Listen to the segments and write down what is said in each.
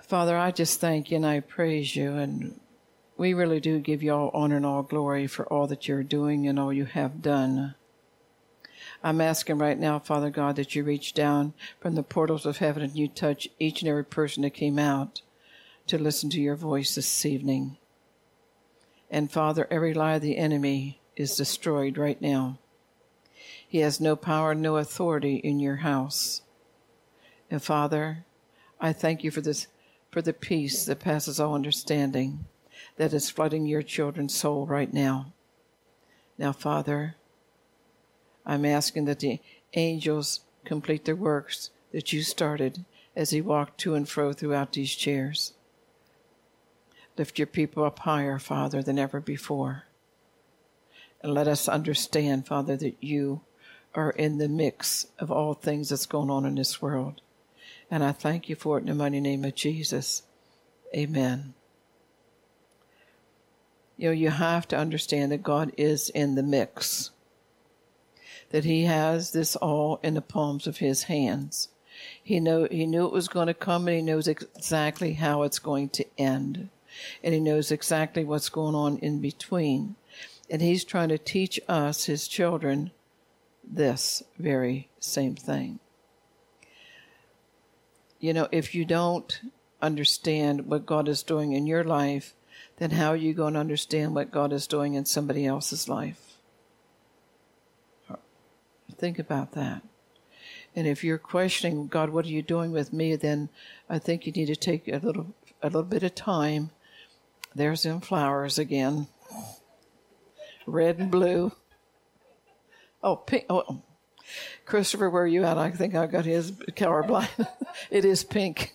Father, I just thank you and I praise you, and we really do give you all honor and all glory for all that you're doing and all you have done. I'm asking right now, Father God, that you reach down from the portals of heaven and you touch each and every person that came out to listen to your voice this evening. And Father, every lie of the enemy is destroyed right now. He has no power, no authority in your house. And Father, I thank you for this, for the peace that passes all understanding that is flooding your children's soul right now. Now, Father, I'm asking that the angels complete their works that you started as he walked to and fro throughout these chairs. Lift your people up higher, Father, than ever before. And let us understand, Father, that you are in the mix of all things that's going on in this world. And I thank you for it in the mighty name of Jesus. Amen. You know, you have to understand that God is in the mix, that he has this all in the palms of his hands. He knew it was going to come, and he knows exactly how it's going to end. And he knows exactly what's going on in between. And he's trying to teach us, his children, this very same thing. You know, if you don't understand what God is doing in your life, then how are you going to understand what God is doing in somebody else's life? Think about that. And if you're questioning, God, what are you doing with me? Then I think you need to take a little bit of time. There's them flowers again. Red and blue. Oh, pink. Oh, Christopher, where are you at? I think I got his colorblind. It is pink,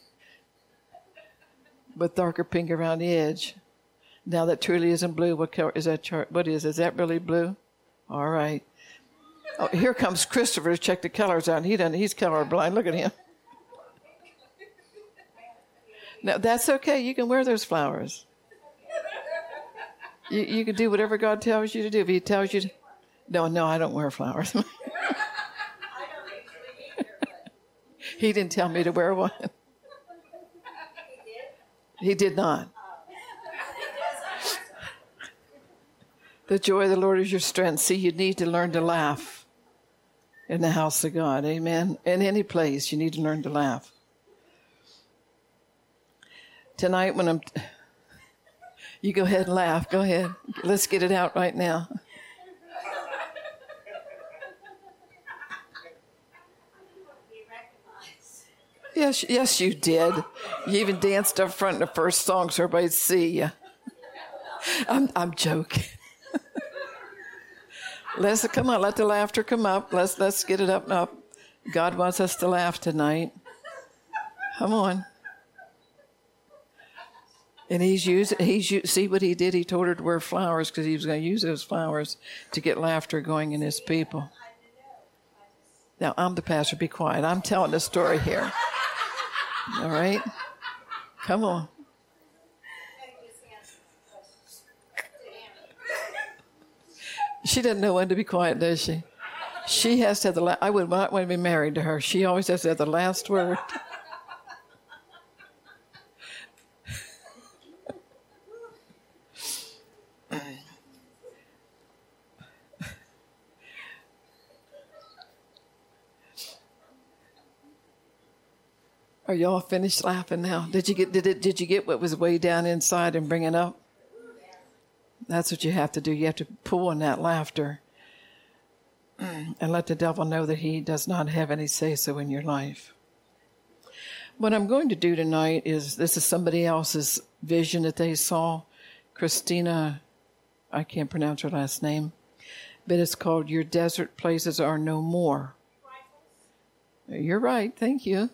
with darker pink around the edge. Now that truly isn't blue. What color is that chart? What is that really blue? All right. Oh, here comes Christopher to check the colors out. He's colorblind. Look at him. Now, that's okay. You can wear those flowers. You can do whatever God tells you to do. If he tells you to... No, I don't wear flowers. He didn't tell me to wear one. He did not. The joy of the Lord is your strength. See, you need to learn to laugh in the house of God. Amen. In any place, you need to learn to laugh. Tonight, when you go ahead and laugh. Go ahead. Let's get it out right now. Yes, you did. You even danced up front in the first song so everybody'd see you. I'm joking. Come on, let the laughter come up. Let's get it up and up. God wants us to laugh tonight. Come on. And see what he did? He told her to wear flowers because he was going to use those flowers to get laughter going in his people. Now, I'm the pastor. Be quiet. I'm telling the story here. All right? Come on. She doesn't know when to be quiet, does she? She has to have the I would not want to be married to her. She always has to have the last word. Are y'all finished laughing now? Did you get what was way down inside and bring it up? That's what you have to do. You have to pull on that laughter and let the devil know that he does not have any say-so in your life. What I'm going to do tonight is, this is somebody else's vision that they saw. Christina, I can't pronounce her last name, but it's called Your Desert Places Are No More. You're right. Thank you.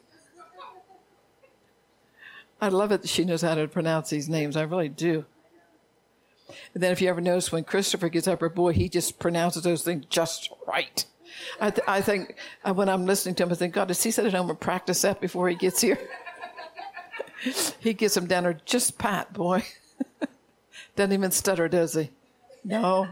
I love it that she knows how to pronounce these names. I really do. And then if you ever notice when Christopher gets up, or boy, he just pronounces those things just right. I think when I'm listening to him, I think, God, does he sit at home and practice that before he gets here? He gets them down there just pat, boy. Doesn't even stutter, does he? No.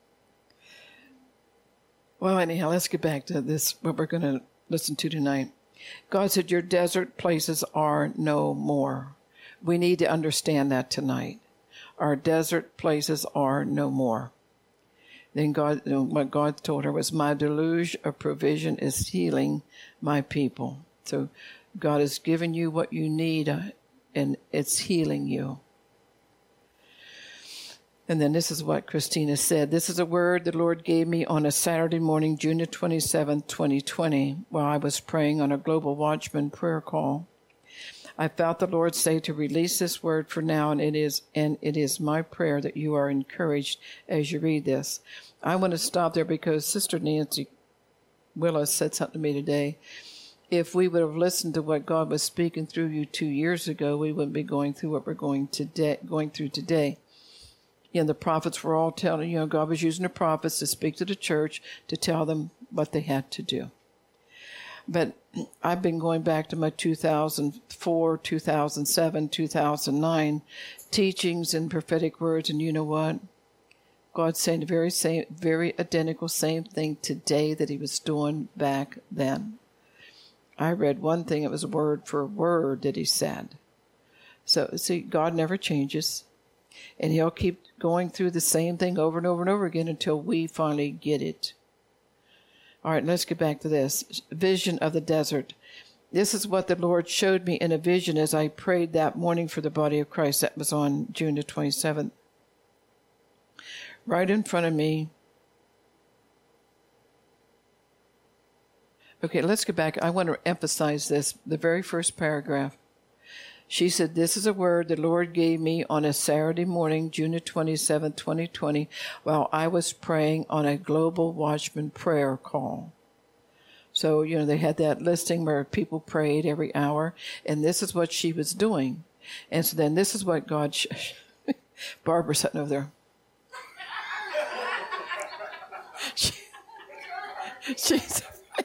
Well, anyhow, let's get back to this, what we're going to listen to tonight. God said, your desert places are no more. We need to understand that tonight. Our desert places are no more. Then what God told her was, my deluge of provision is healing my people. So God has given you what you need, and it's healing you. And then this is what Christina said. This is a word the Lord gave me on a Saturday morning, June 27th, 2020, while I was praying on a Global Watchman prayer call. I felt the Lord say to release this word for now, and it is my prayer that you are encouraged as you read this. I want to stop there because Sister Nancy Willis said something to me today. If we would have listened to what God was speaking through you 2 years ago, we wouldn't be going through what we're going through today. The prophets were all telling, God was using the prophets to speak to the church, to tell them what they had to do. But I've been going back to my 2004, 2007, 2009 teachings and prophetic words, and you know what? God's saying the very identical same thing today that he was doing back then. I read one thing, it was word for word that he said. So, see, God never changes. And he'll keep going through the same thing over and over and over again until we finally get it. All right, let's get back to this. Vision of the desert. This is what the Lord showed me in a vision as I prayed that morning for the body of Christ. That was on June the 27th. Right in front of me. Okay, let's get back. I want to emphasize this, the very first paragraph. She said, this is a word the Lord gave me on a Saturday morning, June 27, 2020, while I was praying on a Global Watchman prayer call. So, they had that listing where people prayed every hour, and this is what she was doing. And so then this is what God, Barbara's sitting over there. She's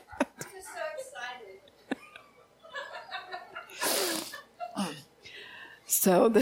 So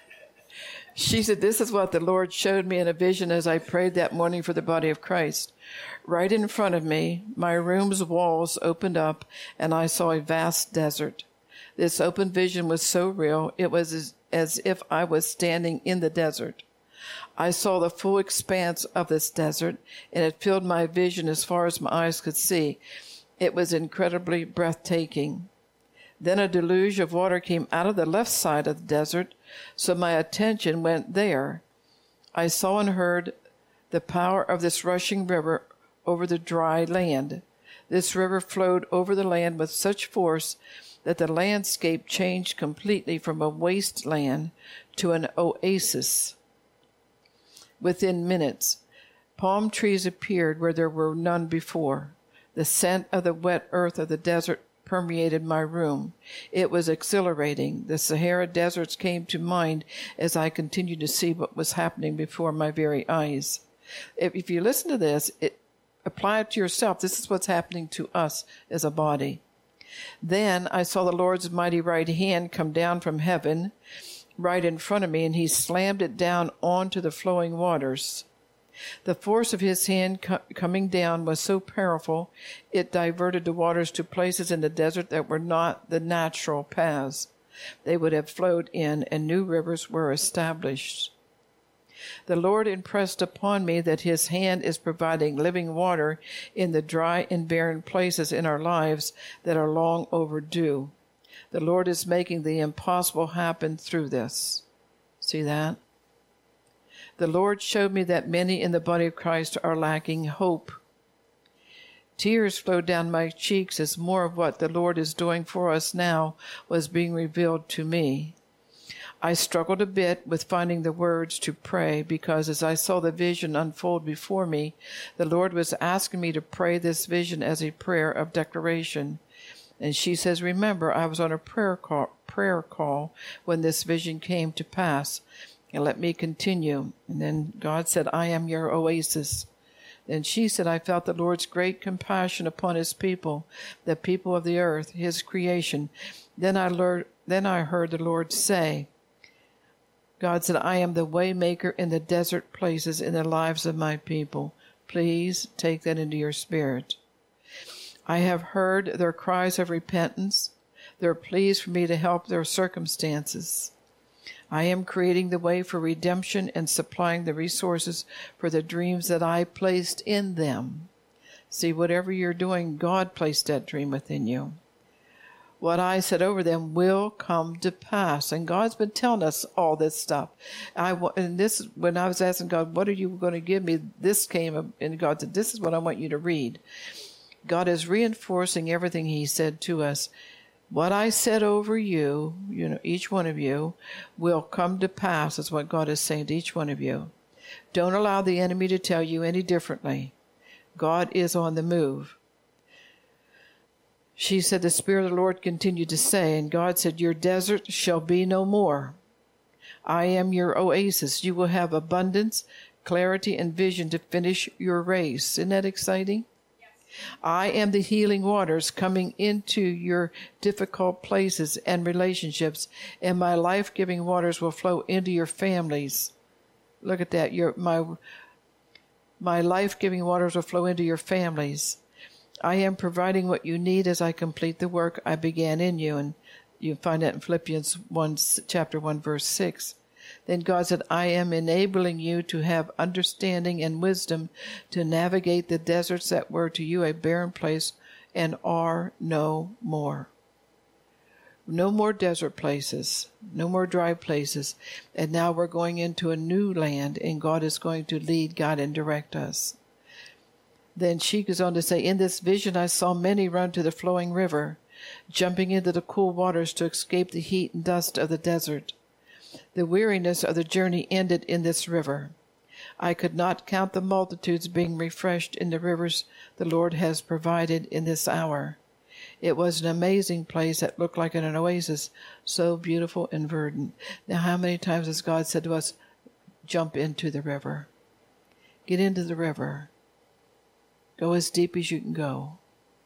she said, this is what the Lord showed me in a vision as I prayed that morning for the body of Christ. Right in front of me, my room's walls opened up, and I saw a vast desert. This open vision was so real, it was as if I was standing in the desert. I saw the full expanse of this desert, and it filled my vision as far as my eyes could see. It was incredibly breathtaking. Then a deluge of water came out of the left side of the desert, so my attention went there. I saw and heard the power of this rushing river over the dry land. This river flowed over the land with such force that the landscape changed completely from a wasteland to an oasis. Within minutes, palm trees appeared where there were none before. The scent of the wet earth of the desert permeated my room. It was exhilarating. The Sahara deserts came to mind as I continued to see what was happening before my very eyes. If you listen to this, apply it to yourself. This is what's happening to us as a body. Then I saw the Lord's mighty right hand come down from heaven right in front of me, and he slammed it down onto the flowing waters. The force of his hand coming down was so powerful, it diverted the waters to places in the desert that were not the natural paths. They would have flowed in, and new rivers were established. The Lord impressed upon me that his hand is providing living water in the dry and barren places in our lives that are long overdue. The Lord is making the impossible happen through this. See that? The Lord showed me that many in the body of Christ are lacking hope. Tears flowed down my cheeks as more of what the Lord is doing for us now was being revealed to me. I struggled a bit with finding the words to pray because as I saw the vision unfold before me, the Lord was asking me to pray this vision as a prayer of declaration. And she says, remember, I was on a prayer call when this vision came to pass. And let me continue. And then God said, I am your oasis. And she said, I felt the Lord's great compassion upon his people, the people of the earth, his creation. Then I heard the Lord say, God said, I am the way maker in the desert places in the lives of my people. Please take that into your spirit. I have heard their cries of repentance, their pleas for me to help their circumstances. I am creating the way for redemption and supplying the resources for the dreams that I placed in them. See, whatever you're doing, God placed that dream within you. What I said over them will come to pass. And God's been telling us all this stuff. When I was asking God, what are you going to give me? This came, and God said, this is what I want you to read. God is reinforcing everything he said to us. What I said over you, each one of you, will come to pass, is what God is saying to each one of you. Don't allow the enemy to tell you any differently. God is on the move. She said, the Spirit of the Lord continued to say, and God said, your desert shall be no more. I am your oasis. You will have abundance, clarity, and vision to finish your race. Isn't that exciting? Yes. I am the healing waters coming into your difficult places and relationships, and my life-giving waters will flow into your families. Look at that. My life-giving waters will flow into your families. I am providing what you need as I complete the work I began in you. And you find that in Philippians 1, chapter 1, verse 6. Then God said, I am enabling you to have understanding and wisdom to navigate the deserts that were to you a barren place and are no more. No more desert places, no more dry places. And now we're going into a new land, and God is going to lead, guide, and direct us. Then she goes on to say, in this vision I saw many run to the flowing river, jumping into the cool waters to escape the heat and dust of the desert. The weariness of the journey ended in this river. I could not count the multitudes being refreshed in the rivers the Lord has provided in this hour. It was an amazing place that looked like an oasis, so beautiful and verdant. Now, how many times has God said to us, jump into the river? Get into the river. Go as deep as you can go.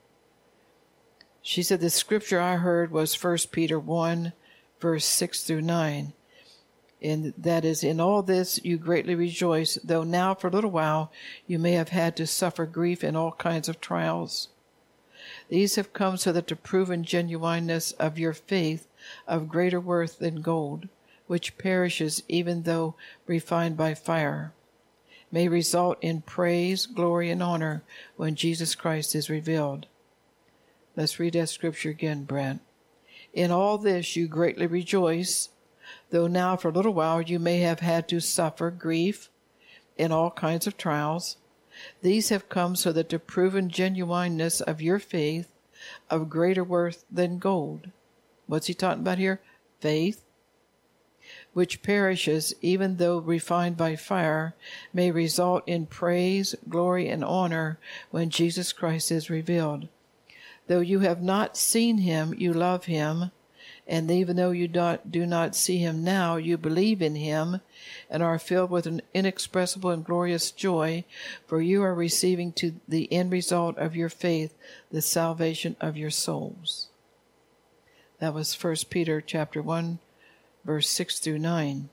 She said the scripture I heard was 1 Peter 1, verse 6 through 9. And that is, in all this you greatly rejoice, though now for a little while you may have had to suffer grief in all kinds of trials. These have come so that the proven genuineness of your faith, of greater worth than gold, which perishes even though refined by fire, may result in praise, glory, and honor when Jesus Christ is revealed. Let's read that scripture again, Brent. In all this you greatly rejoice, though now for a little while you may have had to suffer grief in all kinds of trials. These have come so that the proven genuineness of your faith, of greater worth than gold. What's he talking about here? Faith, which perishes even though refined by fire, may result in praise, glory, and honor when Jesus Christ is revealed. Though you have not seen him, you love him, and even though you do not see him now, you believe in him and are filled with an inexpressible and glorious joy, for you are receiving to the end result of your faith, the salvation of your souls. That was 1 Peter chapter 1, verse 6 through 9.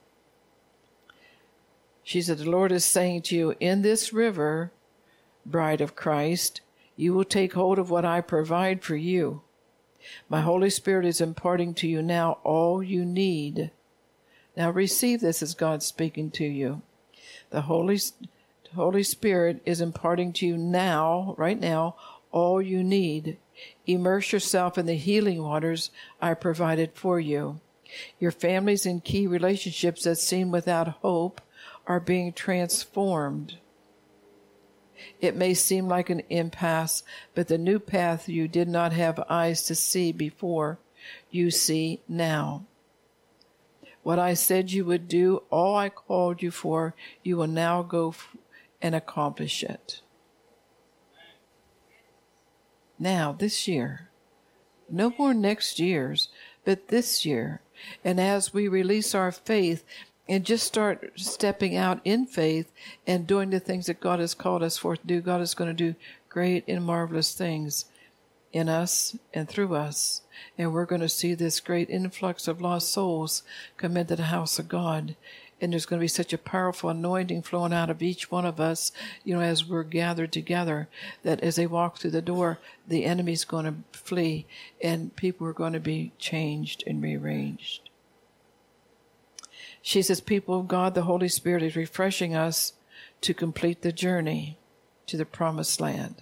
She said, the Lord is saying to you, in this river, bride of Christ, you will take hold of what I provide for you. My Holy Spirit is imparting to you now all you need. Now receive this as God speaking to you. The Holy Spirit is imparting to you now, right now, all you need. Immerse yourself in the healing waters I provided for you. Your families and key relationships that seem without hope are being transformed. It may seem like an impasse, but the new path you did not have eyes to see before, you see now. What I said you would do, all I called you for, you will now go and accomplish it. Now, this year, no more next year's, but this year. And as we release our faith and just start stepping out in faith and doing the things that God has called us for to do, God is going to do great and marvelous things in us and through us. And we're going to see this great influx of lost souls come into the house of God. And there's going to be such a powerful anointing flowing out of each one of us, as we're gathered together, that as they walk through the door, the enemy's going to flee and people are going to be changed and rearranged. She says, people of God, the Holy Spirit is refreshing us to complete the journey to the promised land.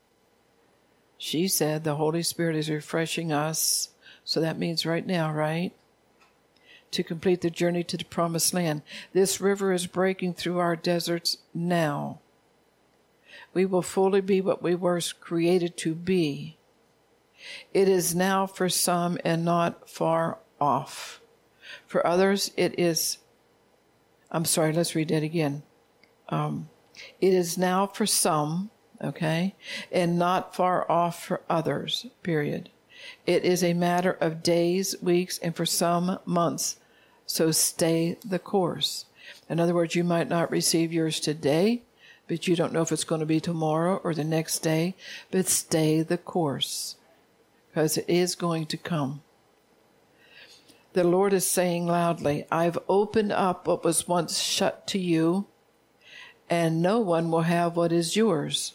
She said the Holy Spirit is refreshing us, so that means right now, right? To complete the journey to the promised land. This river is breaking through our deserts now. We will fully be what we were created to be. It is now for some and not far off. For others, it is, let's read that again. It is now for some, okay, and not far off for others, period. It is a matter of days, weeks, and for some months. So stay the course. In other words, you might not receive yours today, but you don't know if it's going to be tomorrow or the next day, but stay the course, because it is going to come. The Lord is saying loudly, I've opened up what was once shut to you, and no one will have what is yours.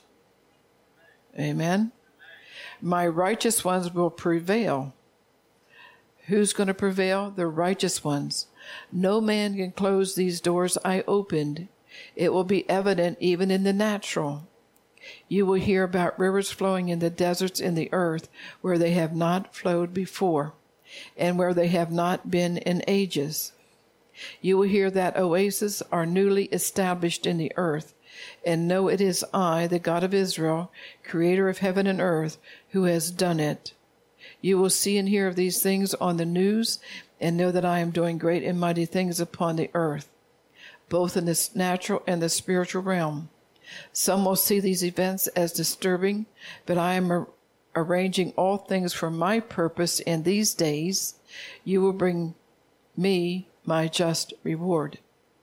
Amen. My righteous ones will prevail. Who's going to prevail? The righteous ones. No man can close these doors I opened. It will be evident even in the natural. You will hear about rivers flowing in the deserts in the earth where they have not flowed before and where they have not been in ages. You will hear that oases are newly established in the earth, and know it is I, the God of Israel, creator of heaven and earth, who has done it. You will see and hear of these things on the news, and know that I am doing great and mighty things upon the earth, both in the natural and the spiritual realm. Some will see these events as disturbing, but I am arranging all things for my purpose in these days. You will bring me my just reward.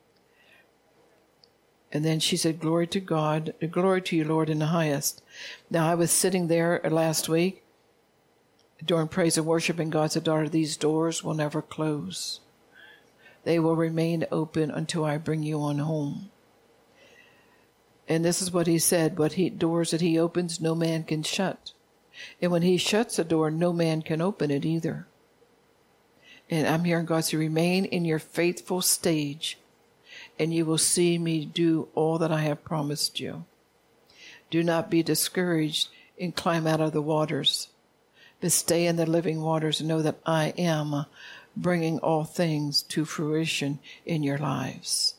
And then she said, glory to God, glory to you, Lord, in the highest. Now, I was sitting there last week during praise and worship, and God said, daughter, these doors will never close. They will remain open until I bring you on home. And this is what he said, doors that he opens, no man can shut. And when he shuts a door, no man can open it either. And I'm hearing God say, remain in your faithful stage, and you will see me do all that I have promised you. Do not be discouraged and climb out of the waters, but stay in the living waters and know that I am bringing all things to fruition in your lives.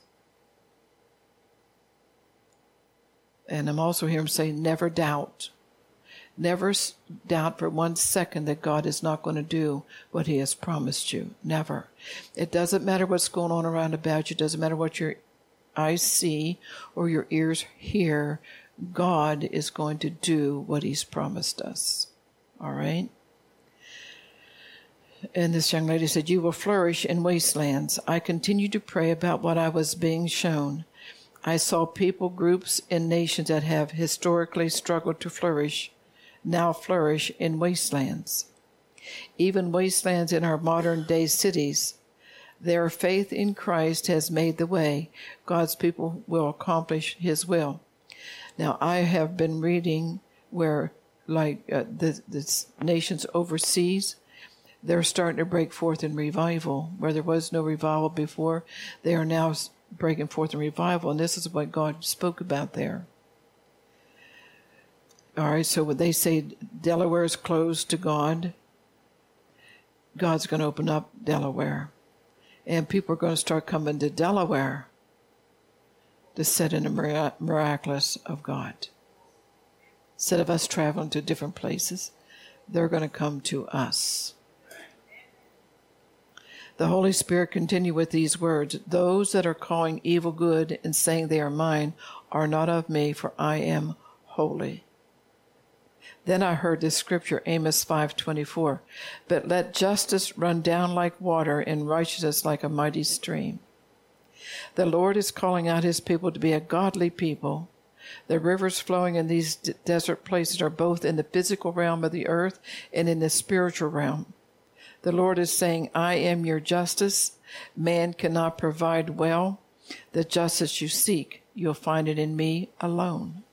And I'm also hearing him say, never doubt. Never doubt for 1 second that God is not going to do what he has promised you. Never. It doesn't matter what's going on around about you. It doesn't matter what your eyes see or your ears hear. God is going to do what he's promised us. All right? And this young lady said, you will flourish in wastelands. I continued to pray about what I was being shown. I saw people, groups, and nations that have historically struggled to flourish now flourish in wastelands. Even wastelands in our modern-day cities. Their faith in Christ has made the way. God's people will accomplish his will. Now, I have been reading where, the nations overseas, they're starting to break forth in revival. Where there was no revival before, they are now breaking forth in revival. And this is what God spoke about there. All right, so when they say Delaware is closed to God, God's going to open up Delaware. And people are going to start coming to Delaware to sit in the miraculous of God. Instead of us traveling to different places, they're going to come to us. The Holy Spirit continued with these words, those that are calling evil good and saying they are mine are not of me, for I am holy. Then I heard this scripture, Amos 5:24, but let justice run down like water and righteousness like a mighty stream. The Lord is calling out his people to be a godly people. The rivers flowing in these desert places are both in the physical realm of the earth and in the spiritual realm. The Lord is saying, I am your justice. Man cannot provide well. The justice you seek, you'll find it in me alone.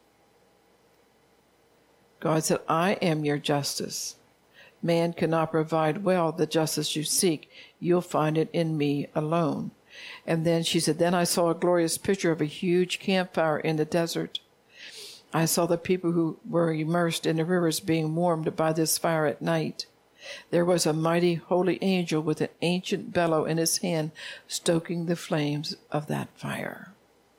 God said, I am your justice. Man cannot provide well the justice you seek. You'll find it in me alone. And then she said, then I saw a glorious picture of a huge campfire in the desert. I saw the people who were immersed in the rivers being warmed by this fire at night. There was a mighty holy angel with an ancient bellow in his hand, stoking the flames of that fire.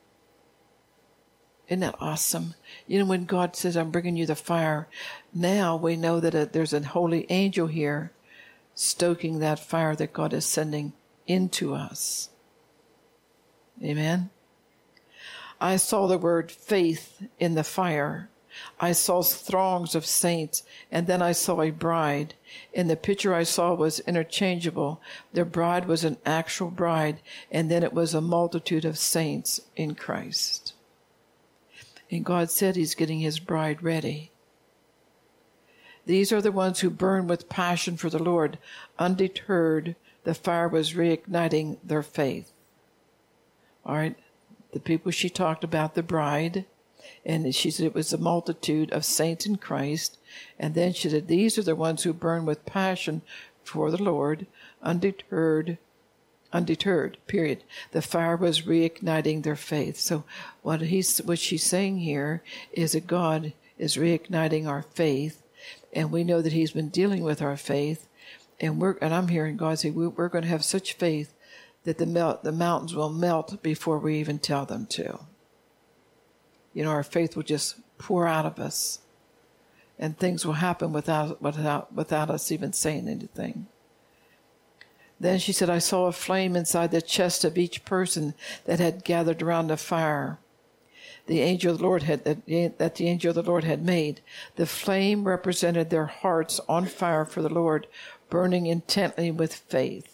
Isn't that awesome? You know, when God says, I'm bringing you the fire, now we know that there's a holy angel here stoking that fire that God is sending into us. Amen? I saw the word faith in the fire. I saw throngs of saints, and then I saw a bride. And the picture I saw was interchangeable. The bride was an actual bride, and then it was a multitude of saints in Christ. And God said he's getting his bride ready. These are the ones who burn with passion for the Lord. Undeterred, the fire was reigniting their faith. All right, the people she talked about, the bride, and she said it was a multitude of saints in Christ. And then she said, these are the ones who burn with passion for the Lord, undeterred, period. The fire was reigniting their faith. So what she's saying here is that God is reigniting our faith, and we know that he's been dealing with our faith, and I'm hearing God say we're going to have such faith that the mountains will melt before we even tell them to. You know, our faith will just pour out of us, and things will happen without us even saying anything. Then she said, I saw a flame inside the chest of each person that had gathered around the fire the angel of the Lord had made. The flame represented their hearts on fire for the Lord, burning intently with faith.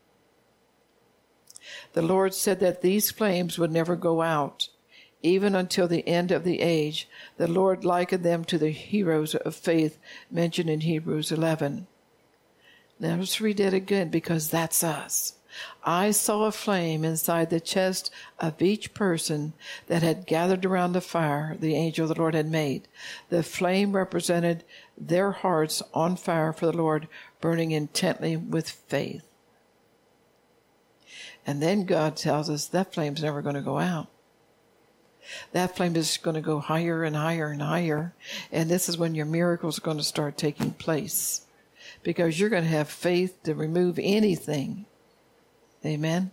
The Lord said that these flames would never go out, even until the end of the age. The Lord likened them to the heroes of faith mentioned in Hebrews 11. Now let's read that again, because that's us. I saw a flame inside the chest of each person that had gathered around the fire the angel of the Lord had made. The flame represented their hearts on fire for the Lord, burning intently with faith. And then God tells us that flame's never going to go out. That flame is going to go higher and higher and higher. And this is when your miracles are going to start taking place, because you're going to have faith to remove anything. Amen?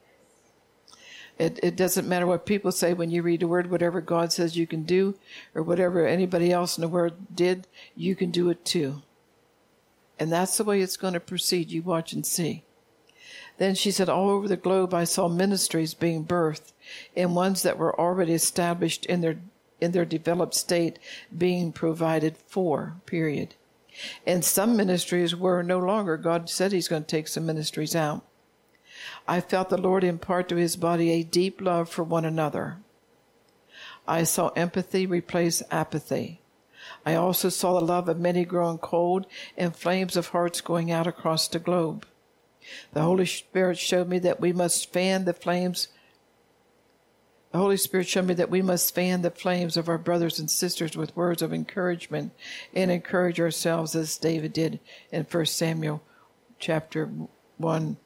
It doesn't matter what people say when you read the word. Whatever God says you can do, or whatever anybody else in the word did, you can do it too. And that's the way it's going to proceed. You watch and see. Then she said, all over the globe I saw ministries being birthed, and ones that were already established in their developed state being provided for, period. And some ministries were no longer. God said he's going to take some ministries out. I felt the Lord impart to his body a deep love for one another. I saw empathy replace apathy. I also saw the love of many growing cold, and flames of hearts going out across the globe. The Holy Spirit showed me that we must fan the flames. The Holy Spirit showed me that we must fan the flames of our brothers and sisters with words of encouragement, and encourage ourselves as David did in 1 Samuel chapter 30,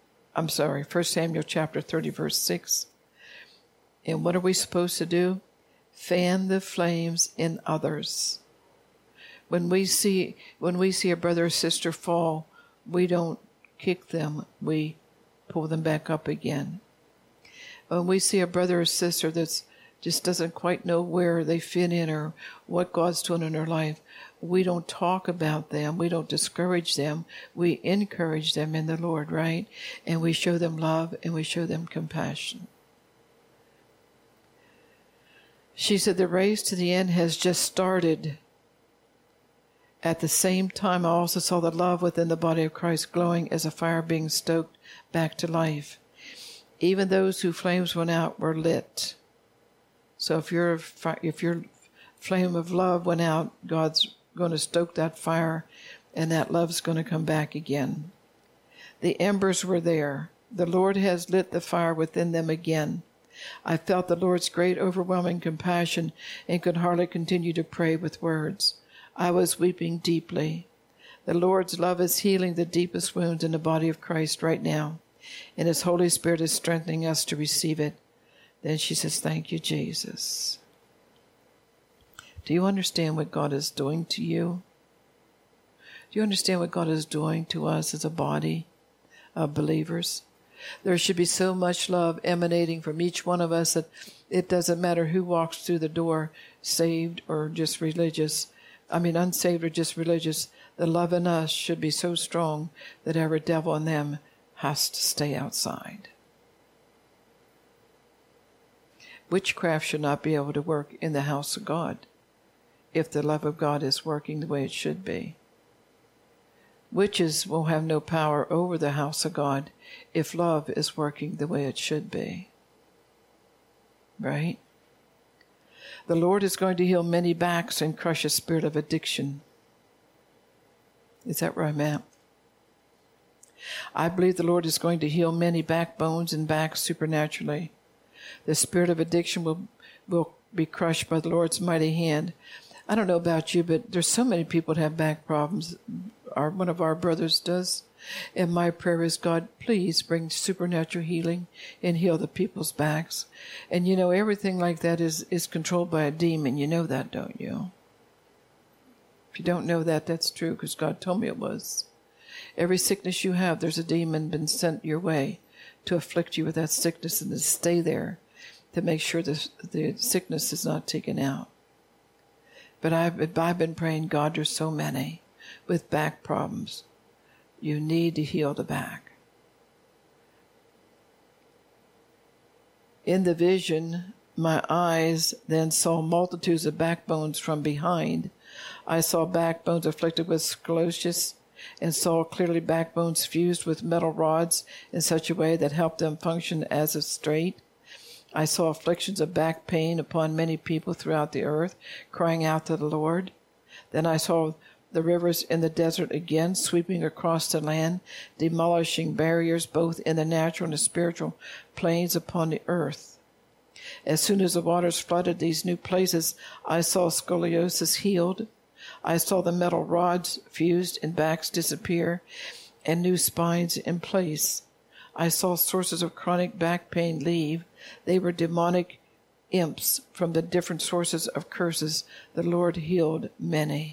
verse 6. And what are we supposed to do? Fan the flames in others. When we see a brother or sister fall, we don't kick them, we pull them back up again. When we see a brother or sister that just doesn't quite know where they fit in or what God's doing in their life, we don't talk about them, we don't discourage them, we encourage them in the Lord, right? And we show them love and we show them compassion. She said the race to the end has just started. At the same time, I also saw the love within the body of Christ glowing as a fire being stoked back to life. Even those whose flames went out were lit. So if your flame of love went out, God's going to stoke that fire, and that love's going to come back again. The embers were there. The Lord has lit the fire within them again. I felt the Lord's great overwhelming compassion and could hardly continue to pray with words. I was weeping deeply. The Lord's love is healing the deepest wounds in the body of Christ right now, and His Holy Spirit is strengthening us to receive it. Then she says, thank you, Jesus. Do you understand what God is doing to you? Do you understand what God is doing to us as a body of believers? There should be so much love emanating from each one of us that it doesn't matter who walks through the door, saved or just religious. Unsaved or just religious. The love in us should be so strong that every devil in them has to stay outside. Witchcraft should not be able to work in the house of God if the love of God is working the way it should be. Witches will have no power over the house of God if love is working the way it should be. Right? The Lord is going to heal many backs and crush a spirit of addiction. Is that where I'm at? I believe the Lord is going to heal many backbones and backs supernaturally. The spirit of addiction will be crushed by the Lord's mighty hand. I don't know about you, but there's so many people that have back problems. One of our brothers does. And my prayer is, God, please bring supernatural healing and heal the people's backs. And everything like that is controlled by a demon. You know that, don't you? If you don't know that, that's true, because God told me it was. Every sickness you have, there's a demon been sent your way to afflict you with that sickness and to stay there to make sure the sickness is not taken out. But I've been praying, God, there's so many with back problems. You need to heal the back. In the vision, my eyes then saw multitudes of backbones from behind. I saw backbones afflicted with sclerosis and saw clearly backbones fused with metal rods in such a way that helped them function as if straight. I saw afflictions of back pain upon many people throughout the earth, crying out to the Lord. Then I saw the rivers in the desert again, sweeping across the land, demolishing barriers both in the natural and the spiritual planes upon the earth. As soon as the waters flooded these new places, I saw scoliosis healed. I saw the metal rods fused and backs disappear and new spines in place. I saw sources of chronic back pain leave. They were demonic imps from the different sources of curses. The Lord healed many.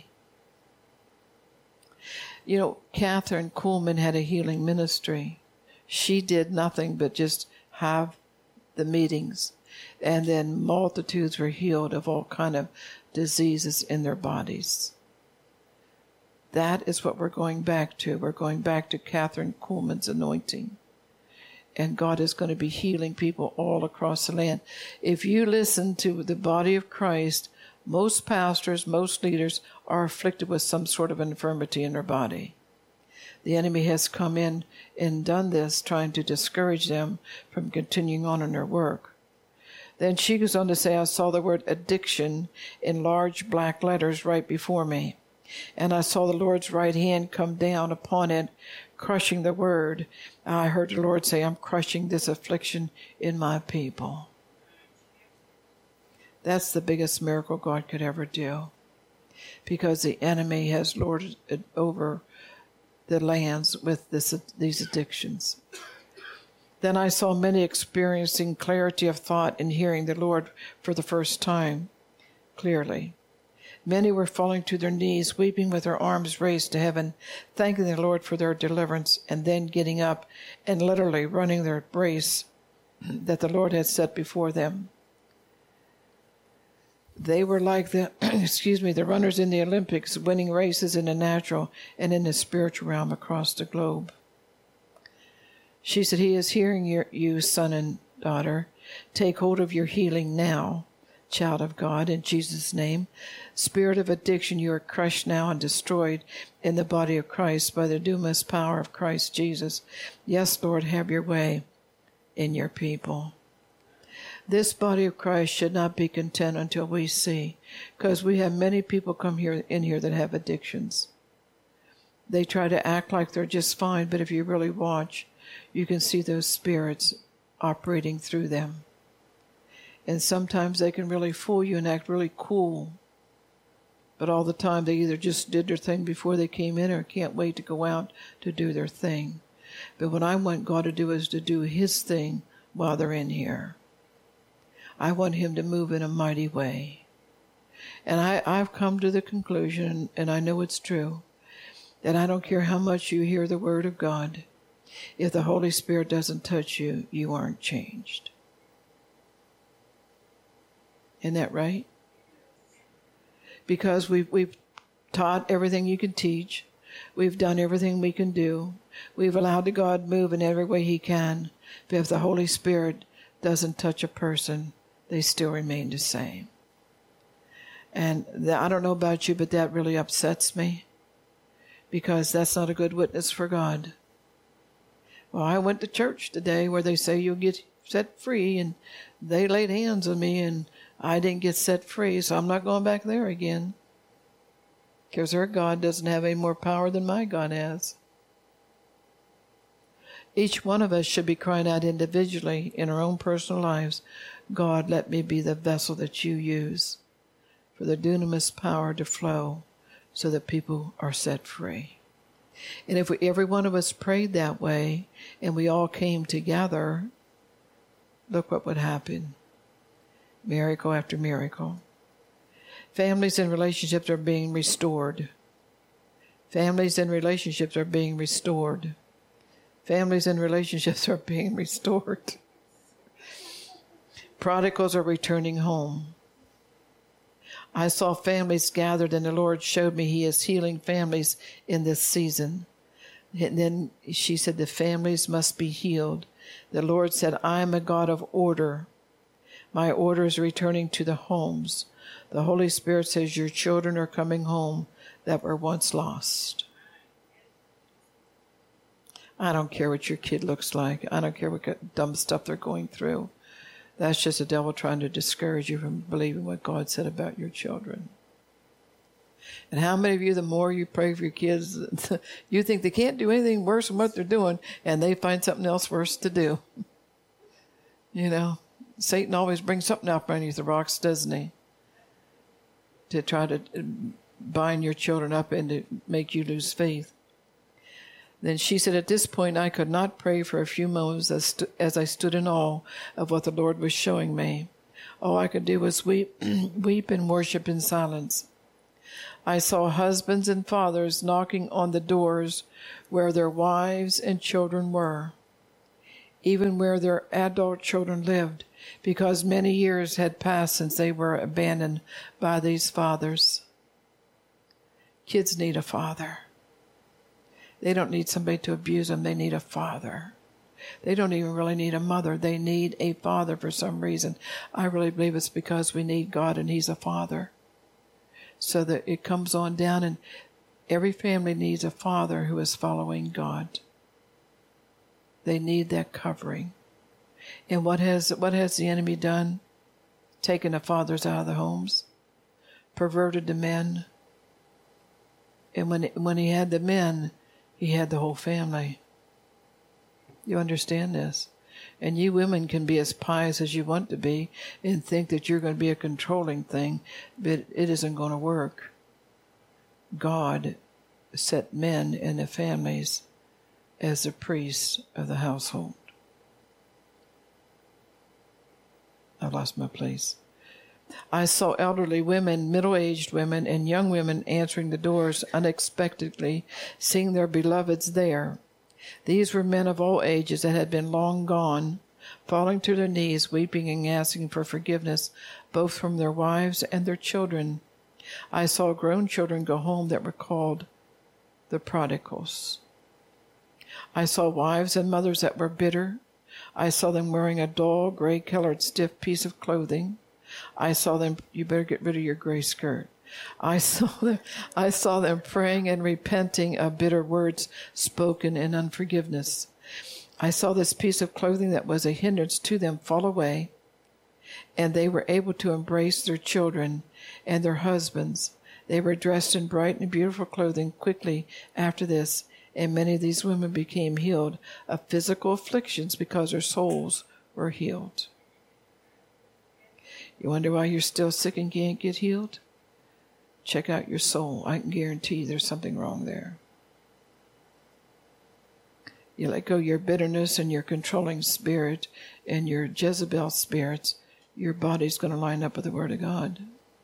Catherine Kuhlman had a healing ministry. She did nothing but just have the meetings. And then multitudes were healed of all kind of diseases in their bodies. That is what we're going back to. We're going back to Catherine Kuhlman's anointing. And God is going to be healing people all across the land. If you listen to the body of Christ, most pastors, most leaders are afflicted with some sort of infirmity in their body. The enemy has come in and done this, trying to discourage them from continuing on in their work. Then she goes on to say, I saw the word addiction in large black letters right before me. And I saw the Lord's right hand come down upon it, crushing the word. I heard the Lord say, I'm crushing this affliction in my people. That's the biggest miracle God could ever do, because the enemy has lorded it over the lands with these addictions. Then I saw many experiencing clarity of thought and hearing the Lord for the first time clearly. Many were falling to their knees, weeping with their arms raised to heaven, thanking the Lord for their deliverance, and then getting up and literally running their race that the Lord had set before them. They were like the runners in the Olympics, winning races in the natural and in the spiritual realm across the globe. She said, He is hearing you, son and daughter. Take hold of your healing now, child of God, in Jesus' name. Spirit of addiction, you are crushed now and destroyed in the body of Christ by the dunamis power of Christ Jesus. Yes, Lord, have your way in your people. This body of Christ should not be content until we see, because we have many people come in here that have addictions. They try to act like they're just fine, but if you really watch, you can see those spirits operating through them. And sometimes they can really fool you and act really cool. But all the time they either just did their thing before they came in or can't wait to go out to do their thing. But what I want God to do is to do His thing while they're in here. I want Him to move in a mighty way. And I've come to the conclusion, and I know it's true, that I don't care how much you hear the Word of God. If the Holy Spirit doesn't touch you, you aren't changed. Isn't that right? Because we've taught everything you can teach. We've done everything we can do. We've allowed God move in every way He can. But if the Holy Spirit doesn't touch a person, they still remain the same. And I don't know about you, but that really upsets me. Because that's not a good witness for God. Well, I went to church today where they say you'll get set free, and they laid hands on me, and I didn't get set free, so I'm not going back there again. Because their God doesn't have any more power than my God has. Each one of us should be crying out individually in our own personal lives, God, let me be the vessel that you use for the dunamis power to flow so that people are set free. And if every one of us prayed that way and we all came together, look what would happen. Miracle after miracle. Families and relationships are being restored. Families and relationships are being restored. Families and relationships are being restored. Prodigals are returning home. I saw families gathered, and the Lord showed me He is healing families in this season. And then she said the families must be healed. The Lord said, I am a God of order. My order is returning to the homes. The Holy Spirit says your children are coming home that were once lost. I don't care what your kid looks like. I don't care what dumb stuff they're going through. That's just the devil trying to discourage you from believing what God said about your children. And how many of you, the more you pray for your kids, you think they can't do anything worse than what they're doing, and they find something else worse to do. You know, Satan always brings something out from underneath the rocks, doesn't he? To try to bind your children up and to make you lose faith. Then she said, at this point, I could not pray for a few moments as I stood in awe of what the Lord was showing me. All I could do was weep and worship in silence. I saw husbands and fathers knocking on the doors where their wives and children were, even where their adult children lived, because many years had passed since they were abandoned by these fathers. Kids need a father. They don't need somebody to abuse them. They need a father. They don't even really need a mother. They need a father for some reason. I really believe it's because we need God and He's a father. So that it comes on down, and every family needs a father who is following God. They need that covering. And what has the enemy done? Taken the fathers out of the homes, perverted the men. And when he had the men, he had the whole family. You understand this? And you women can be as pious as you want to be and think that you're going to be a controlling thing, but it isn't going to work. God set men in the families as the priests of the household. I've lost my place. I saw elderly women, middle-aged women, and young women answering the doors unexpectedly, seeing their beloveds there. These were men of all ages that had been long gone, falling to their knees, weeping and asking for forgiveness, both from their wives and their children. I saw grown children go home that were called the prodigals. I saw wives and mothers that were bitter. I saw them wearing a dull, gray-colored, stiff piece of clothing. I saw them, you better get rid of your gray skirt. I saw them praying and repenting of bitter words spoken in unforgiveness. I saw this piece of clothing that was a hindrance to them fall away, and they were able to embrace their children and their husbands They were dressed in bright and beautiful clothing quickly after this, and many of these women became healed of physical afflictions because their souls were healed. You wonder why you're still sick and can't get healed? Check out your soul. I can guarantee there's something wrong there. You let go your bitterness and your controlling spirit and your Jezebel spirits, your body's going to line up with the Word of God.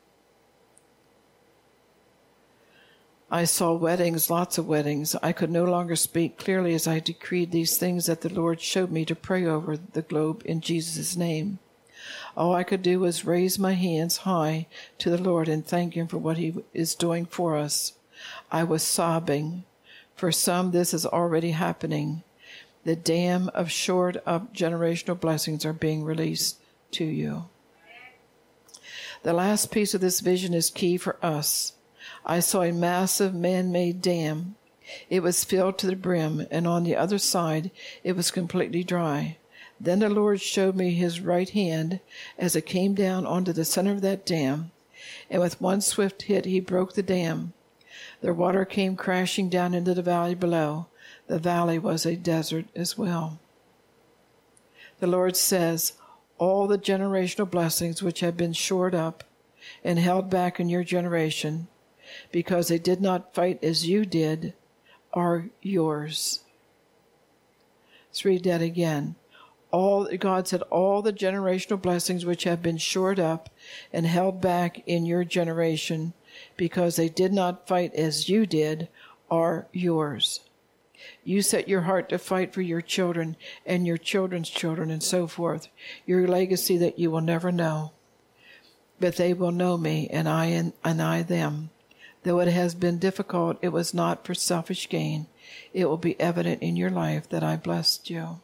I saw weddings, lots of weddings. I could no longer speak clearly as I decreed these things that the Lord showed me to pray over the globe in Jesus' name. All I could do was raise my hands high to the Lord and thank Him for what He is doing for us. I was sobbing. For some, this is already happening. The dam of shored-up generational blessings are being released to you. The last piece of this vision is key for us. I saw a massive man-made dam. It was filled to the brim, and on the other side it was completely dry. Then the Lord showed me His right hand as it came down onto the center of that dam, and with one swift hit He broke the dam. The water came crashing down into the valley below. The valley was a desert as well. The Lord says, all the generational blessings which have been shored up and held back in your generation, because they did not fight as you did, are yours. Let's read that again. God said, all the generational blessings which have been shored up and held back in your generation, because they did not fight as you did, are yours. You set your heart to fight for your children and your children's children and so forth, your legacy that you will never know. But they will know me, and I them. Though it has been difficult, it was not for selfish gain. It will be evident in your life that I blessed you.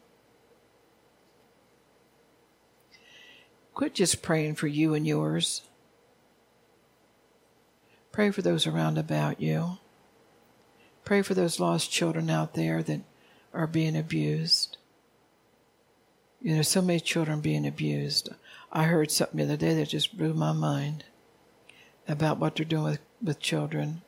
Quit just praying for you and yours. Pray for those around about you. Pray for those lost children out there that are being abused. You know, so many children being abused. I heard something the other day that just blew my mind about what they're doing with children.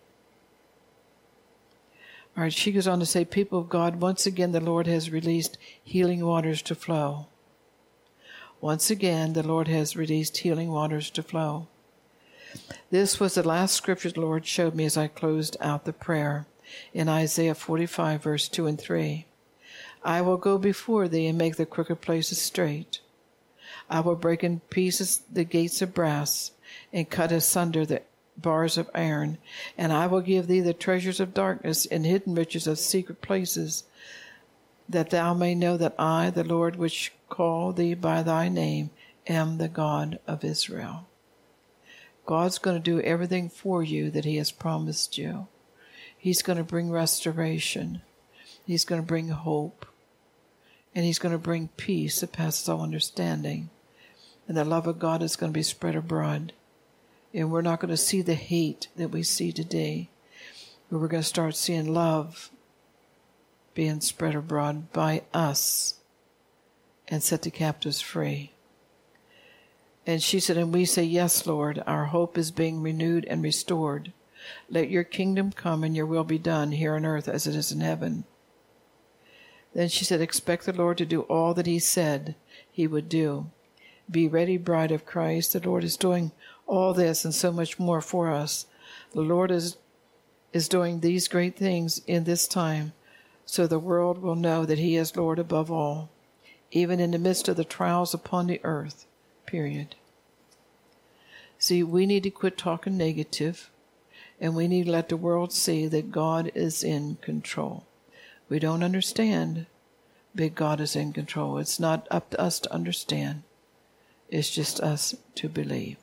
All right, she goes on to say, people of God, once again the Lord has released healing waters to flow. Once again, the Lord has released healing waters to flow. This was the last scripture the Lord showed me as I closed out the prayer in Isaiah 45, verse 2 and 3. I will go before thee and make the crooked places straight. I will break in pieces the gates of brass and cut asunder the bars of iron, and I will give thee the treasures of darkness and hidden riches of secret places, that thou may know that I, the Lord, which call thee by thy name, am the God of Israel. God's going to do everything for you that He has promised you. He's going to bring restoration. He's going to bring hope. And He's going to bring peace that passes all understanding. And the love of God is going to be spread abroad. And we're not going to see the hate that we see today. But we're going to start seeing love being spread abroad by us and set the captives free. And she said, and we say, yes, Lord, our hope is being renewed and restored. Let your kingdom come and your will be done here on earth as it is in heaven. Then she said, expect the Lord to do all that He said He would do. Be ready, bride of Christ. The Lord is doing all this and so much more for us. The Lord is doing these great things in this time, so the world will know that He is Lord above all, even in the midst of the trials upon the earth, period. See, we need to quit talking negative, and we need to let the world see that God is in control. We don't understand, but God is in control. It's not up to us to understand. It's just us to believe.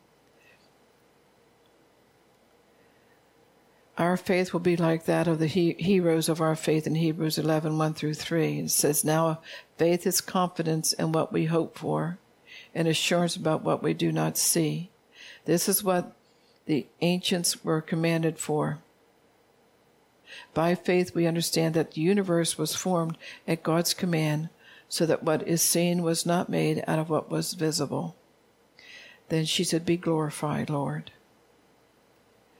Our faith will be like that of the heroes of our faith in Hebrews 11, 1 through 3. It says, now faith is confidence in what we hope for and assurance about what we do not see. This is what the ancients were commanded for. By faith we understand that the universe was formed at God's command, so that what is seen was not made out of what was visible. Then she said, be glorified, Lord.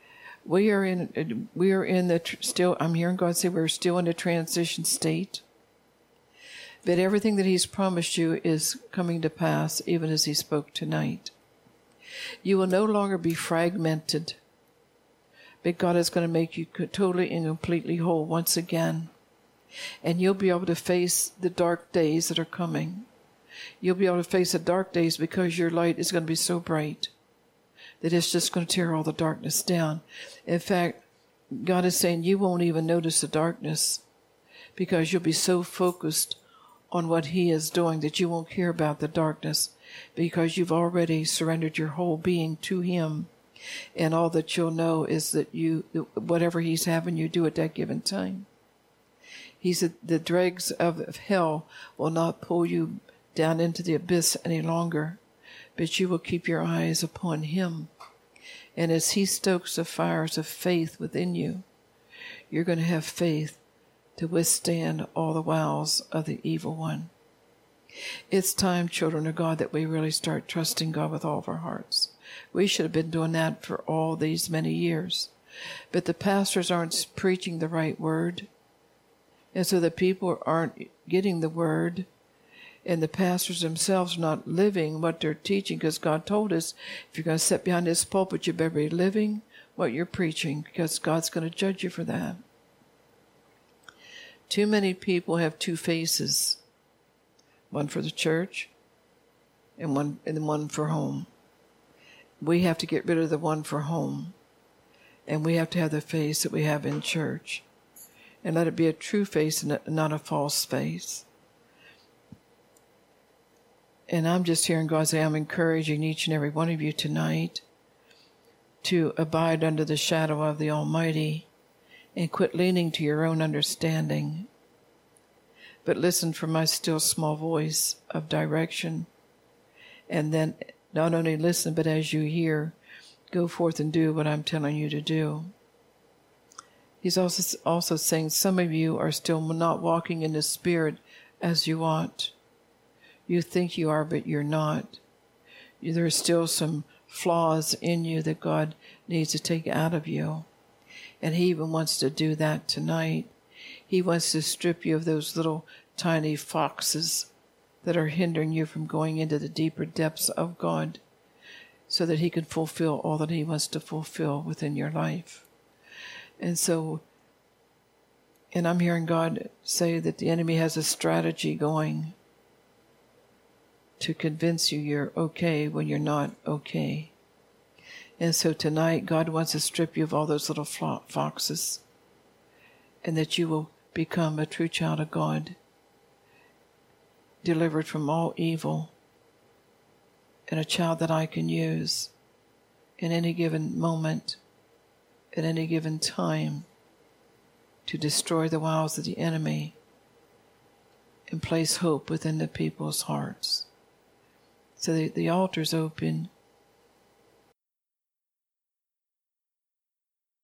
We are in still, I'm hearing God say we're still in a transition state. But everything that He's promised you is coming to pass, even as He spoke tonight. You will no longer be fragmented, but God is going to make you totally and completely whole once again. And you'll be able to face the dark days that are coming. You'll be able to face the dark days because your light is going to be so bright that it's just going to tear all the darkness down. In fact, God is saying you won't even notice the darkness because you'll be so focused on what He is doing that you won't care about the darkness because you've already surrendered your whole being to Him. And all that you'll know is that whatever He's having you do at that given time. He said the dregs of hell will not pull you down into the abyss any longer, but you will keep your eyes upon Him. And as He stokes the fires of faith within you, you're going to have faith to withstand all the wiles of the evil one. It's time, children of God, that we really start trusting God with all of our hearts. We should have been doing that for all these many years. But the pastors aren't preaching the right word. And so the people aren't getting the word. And the pastors themselves are not living what they're teaching, because God told us, if you're going to sit behind this pulpit, you better be living what you're preaching, because God's going to judge you for that. Too many people have two faces, one for the church and one for home. We have to get rid of the one for home, and we have to have the face that we have in church, and let it be a true face and not a false face. And I'm just hearing God say, I'm encouraging each and every one of you tonight to abide under the shadow of the Almighty and quit leaning to your own understanding, but listen for my still small voice of direction. And then not only listen, but as you hear, go forth and do what I'm telling you to do. He's also saying some of you are still not walking in the Spirit as you ought. You think you are, but you're not. There are still some flaws in you that God needs to take out of you. And He even wants to do that tonight. He wants to strip you of those little tiny foxes that are hindering you from going into the deeper depths of God, so that He can fulfill all that He wants to fulfill within your life. And I'm hearing God say that the enemy has a strategy going to convince you you're okay when you're not okay. And so tonight, God wants to strip you of all those little foxes, and that you will become a true child of God, delivered from all evil, and a child that I can use in any given moment, at any given time, to destroy the wiles of the enemy and place hope within the people's hearts. So the altar's open.